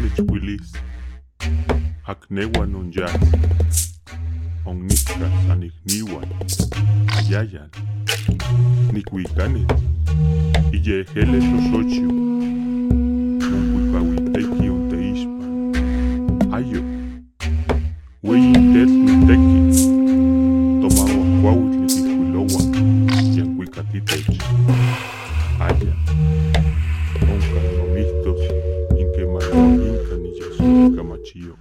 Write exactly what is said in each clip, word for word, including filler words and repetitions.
techwilis, aknewan on jazz, onniskas anigniwan, ayayan, nikwikanit, iyeheles osochiu, nonkuikawiteki onteixpan, ayo, weyin niteki, tomahuacuauitl nikihkuilowan, yankuikatitech, aya, onka nomihtos, inkemanauinka niyasuikamachio.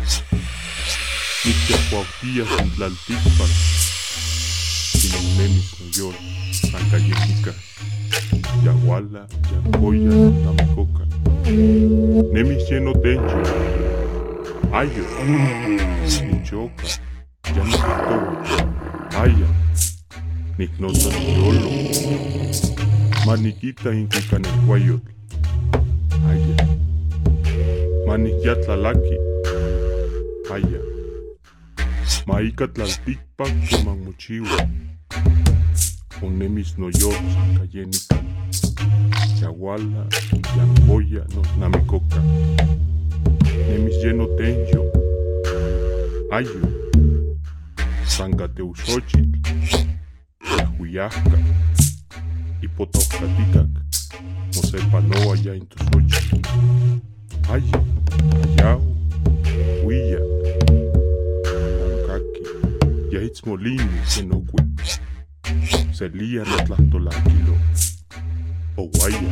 Nikyakuautías en Tlaltikpak, sinonnemis noyol, sankayenika, yahuala, yankoya, namikoka, nemis lleno tencho, ayo, nichoka, yanikitowa, aya, niknota noyolo, manikita inkuikanelhuayotl, aya, manikyatlalaki, aya, maika Tlaltikpak kemanmochiua, onemis noyol sankayenika, yahuala, yankoya, nosnamikoka, nemis lleno tencho, ayo, sankateuxochitl, yahuiyahka, ipotohkatikak, mosepanoa ya intosochitl, ayo, ayao, huilla, onkaki, yaitzmolini senokui, selia notlahtolakilo, owaya.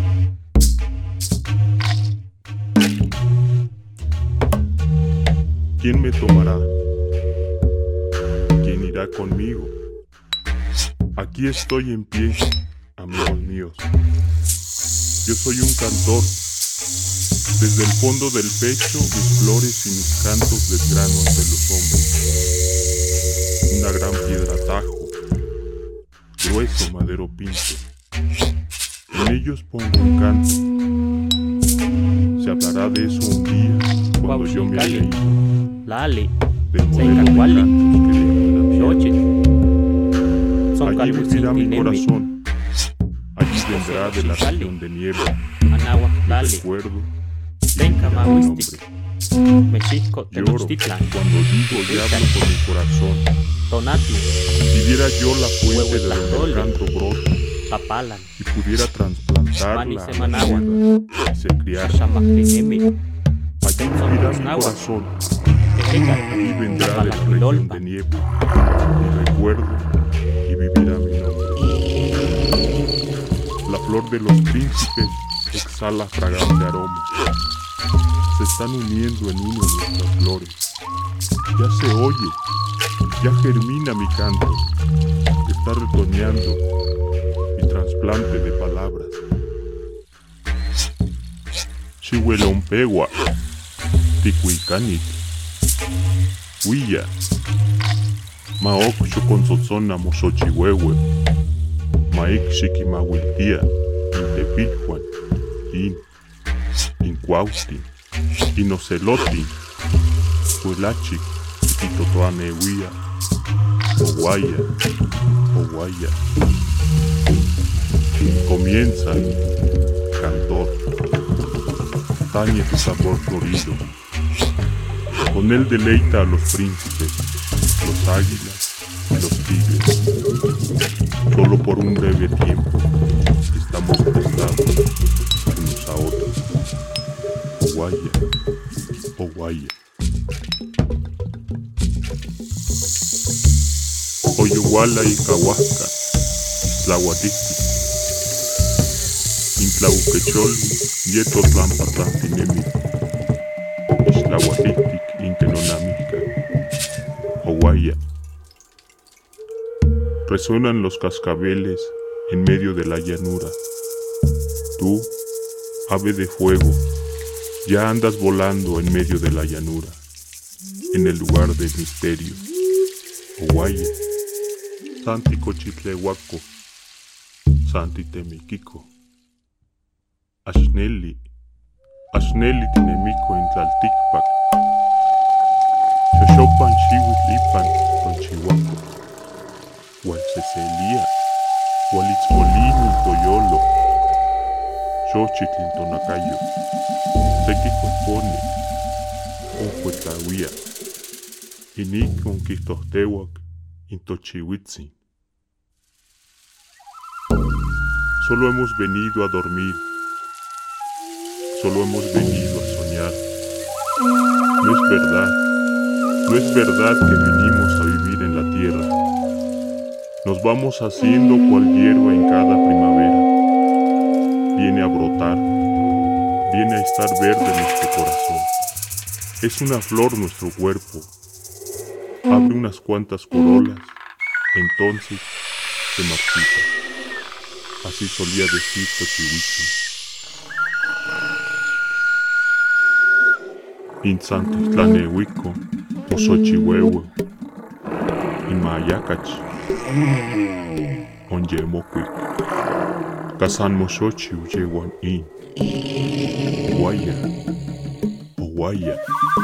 ¿Quién me tomará? ¿Quién irá conmigo? Aquí estoy en pie, amigos míos. Yo soy un cantor. Desde el fondo del pecho, mis flores y mis cantos desgrano ante los hombres. Una gran piedra tajo, grueso madero pinto. En ellos pongo un canto. Se hablará de eso un día, cuando yo me haya ido. Lale, Del modelo de cantos que dejo en la tierra. Allí vivirá mi corazón. Allí vendrá de la región de nieve. Managua, Lale, Recuerdo y Tenca mi Mahuistic, nombre. Mexisco, Lloro Tenochtitlan, cuando digo y hablo con mi corazón. Tonatli, Si viera yo la fuente de donde el canto brota Papalan, y pudiera trasplantarla Mani a la Semanagua, tierra y se criara, Xamactinemi, allí vivirá mi corazón. Tejeca, Allí vendrá de la región de Palactilolpan, nieve mi recuerdo y vivirá mi nombre. La flor de los príncipes exhala fragante aroma. Se están uniendo en uno nuestras flores. Ya se oye, ya germina mi canto. Está retoñando mi trasplante de palabras. Chihuelompewa, Ticuicanit, Huilla, Maok Xoconzotzona Moxochihuehue, Maik Xiquimauiltia, Intepilhuan, In, Incuauhtin, Inocelotin, Huelachic, Titotoanehuia, Oguaya, Oguaya. Comienza, cantor, tañe tu sabor florido. Con él deleita a los príncipes, los águilas y los tigres. Solo por un breve tiempo estamos prestados unos a otros. Oguaya, Oguaya. Oyuhuala y Cahuasca, Tlahuatictic, Intlauquechol, Yetotlampatantinemi, Tlahuatictic, Inkenonamica, Oguaya. Resuenan los cascabeles en medio de la llanura. Tú, ave de fuego, ya andas volando en medio de la llanura, en el lugar del misterio. Oguaya, Santi Cochitlehuaco, Santi Temiquico, Ashneli, Ashneli Tinemico en Tlaltikpak, Xoxopan Xihuitlipan con Chihuaco, Hualcecelía, Hualitzmolini Toyolo, Xochitl Tonacayo, Sequicuepone, oncuetlahuia, inic onquihtohteuac intochihuitzin. Solo hemos venido a dormir, solo hemos venido a soñar. No es verdad, no es verdad que vinimos a vivir en la tierra. Nos vamos haciendo cual hierba en cada primavera. Viene a brotar, viene a estar verde nuestro corazón. Es una flor nuestro cuerpo. Abre unas cuantas corolas, entonces se marchita. Así solía decir Tochihuitzin. Intzantitlanehuico, Osochihuehue, Imayacach, Onyemocuic, Kazan Moxochi Uyehuan In, Guaya, Oguaya.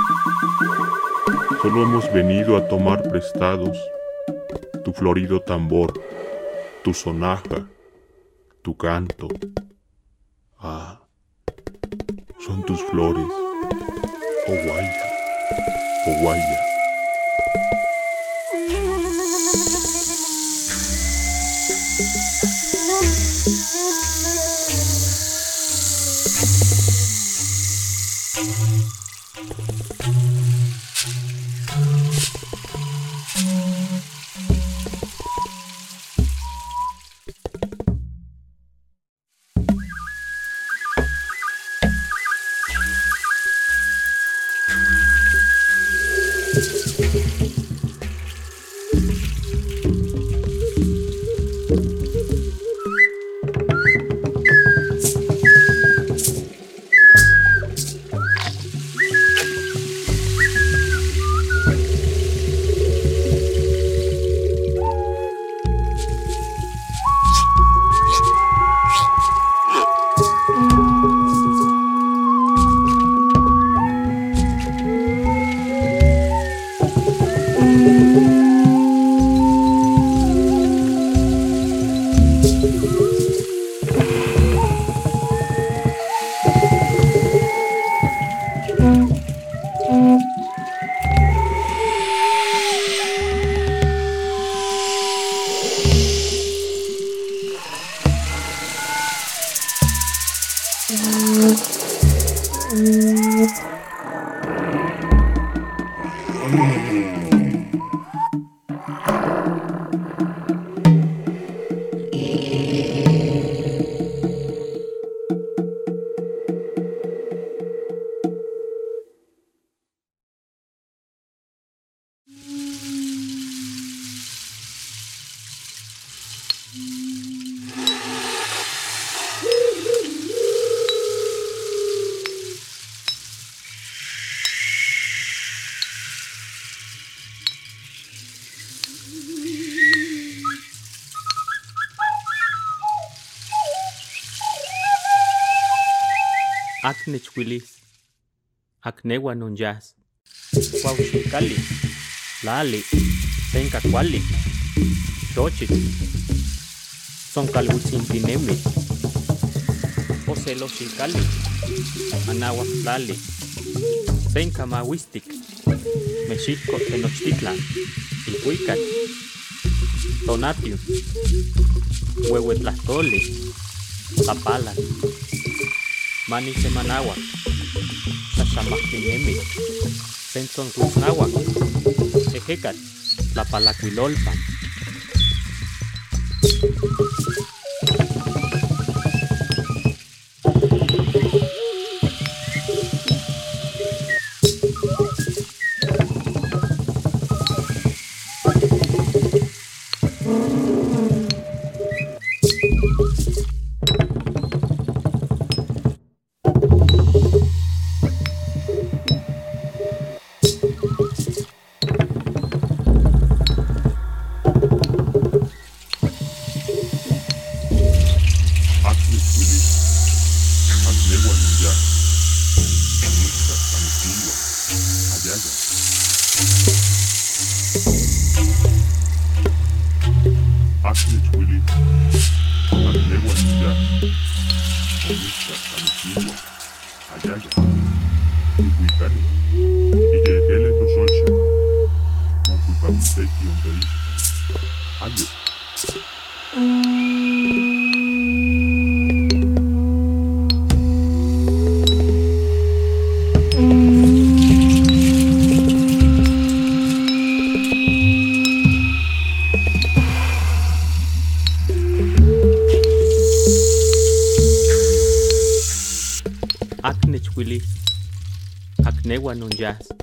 Solo hemos venido a tomar prestados tu florido tambor, tu sonaja, tu canto. Ah, son tus flores, Oguaya, Oguaya. Acnechwilis, Acnewa non jazz, Huauxicali, Lali, Tencacuali, Xochitl, Zoncalhuitzintinemi, Oceloxicali, Anahuac Tlali, Sencamahuistic, Mexico Tenochtitlan, Ihuicat, Tonatiuh, Huehuetlactoli, Zapalan, Mani Semanahuac, Xaxamajtinemi, Sentzoncuitznahuac, Ejecat, Tlapalacuilolpan. Acnechwili, Acnewa non jazz.